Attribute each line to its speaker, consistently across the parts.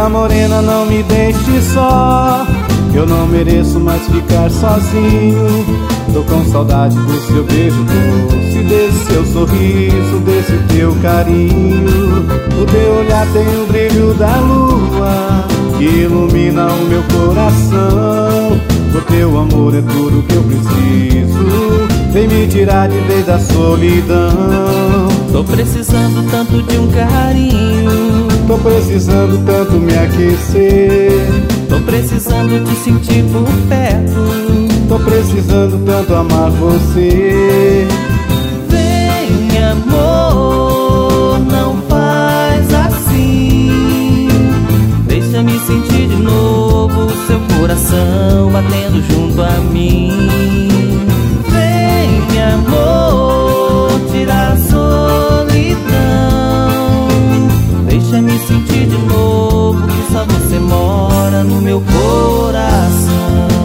Speaker 1: cá morena, não me deixe só, eu não mereço mais ficar sozinho. Tô com saudade do seu beijo doce, desse seu sorriso, desse teu carinho. O teu olhar tem o brilho da lua que ilumina o meu coração. O teu amor é tudo que eu preciso, vem me tirar de vez da solidão.
Speaker 2: Tô precisando tanto de um carinho,
Speaker 1: tô precisando tanto me aquecer,
Speaker 2: tô precisando te sentir por perto,
Speaker 1: tô precisando tanto amar você.
Speaker 2: Vem amor, não faz assim, deixa-me sentir de novo o seu coração batendo junto a mim. Vem amor, tirar a solidão, deixa-me sentir de novo que só você mora no meu coração.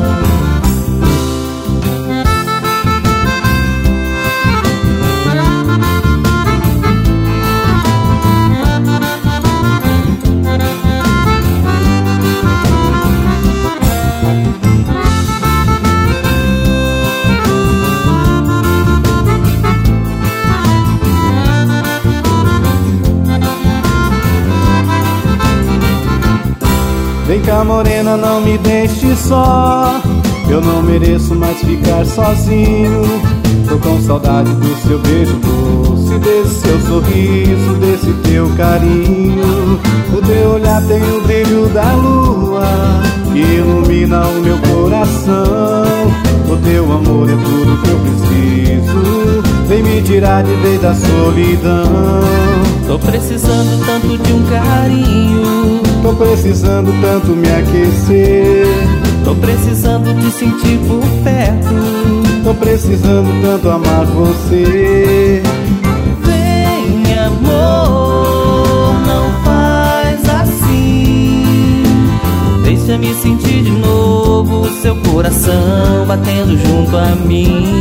Speaker 1: Vem cá morena, não me deixe só, eu não mereço mais ficar sozinho. Tô com saudade do seu beijo doce, desse seu sorriso, desse teu carinho. O teu olhar tem o brilho da lua que ilumina o meu coração. O teu amor é tudo que eu preciso, vem me tirar de vez da solidão.
Speaker 2: Tô precisando tanto de um carinho,
Speaker 1: tô precisando tanto me aquecer,
Speaker 2: tô precisando te sentir por perto,
Speaker 1: tô precisando tanto amar você.
Speaker 2: Vem amor, não faz assim, deixa-me sentir de novo o seu coração batendo junto a mim.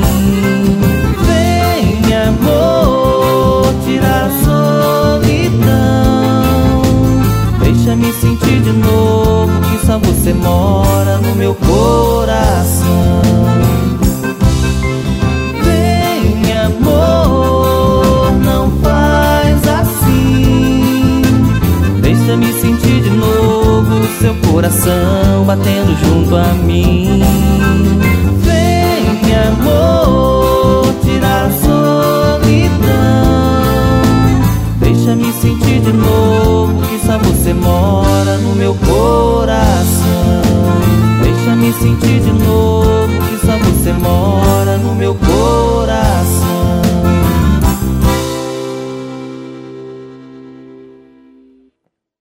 Speaker 2: Vem amor, tirar a solidão, deixa-me sentir de novo que só você mora no meu coração. Vem amor, não faz assim, deixa-me sentir de novo o seu coração batendo junto a mim. Vem amor, tirar a solidão, deixa-me sentir de novo que só você mora no meu coração. Deixa-me sentir de novo que só você mora no meu coração.